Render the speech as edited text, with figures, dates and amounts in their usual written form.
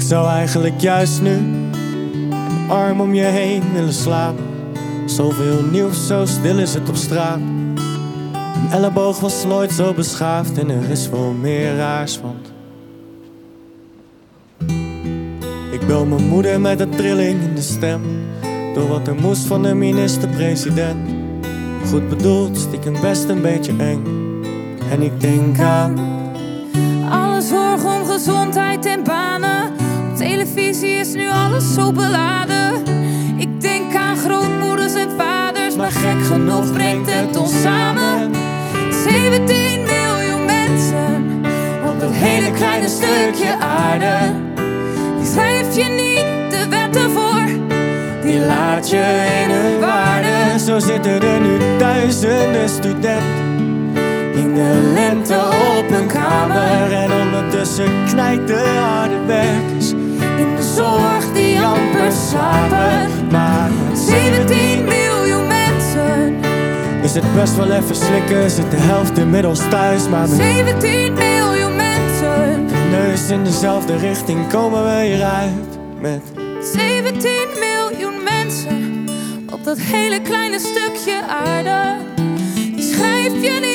zou eigenlijk juist nu een arm om je heen willen slapen. Zoveel nieuws, zo stil is het op straat. Een elleboog was nooit zo beschaafd en er is wel meer raars, want ik bel mijn moeder met een trilling in de stem, door wat er moest van de minister-president. Goed bedoeld, stiekem best een beetje eng. En ik denk aan alle zorg om gezondheid en banen. Op televisie is nu alles zo beladen. Ik denk aan grootmoeders en vaders, maar gek genoeg brengt het ons samen. 17 miljoen mensen op dat hele kleine stukje aarde. Die schrijf je niet de wetten voor, die laat je in hun waarde. Zo zitten er nu duizenden studenten in de lente op hun kamer. En ondertussen knijt de harde werkers in de zorg die amper slapen. Maar 17 miljoen mensen is het best wel even slikken, zit de helft inmiddels thuis. Maar met 17 miljoen mensen, neus in dezelfde richting komen we hieruit. Met 17 miljoen mensen op dat hele kleine stukje aarde. Die schrijf je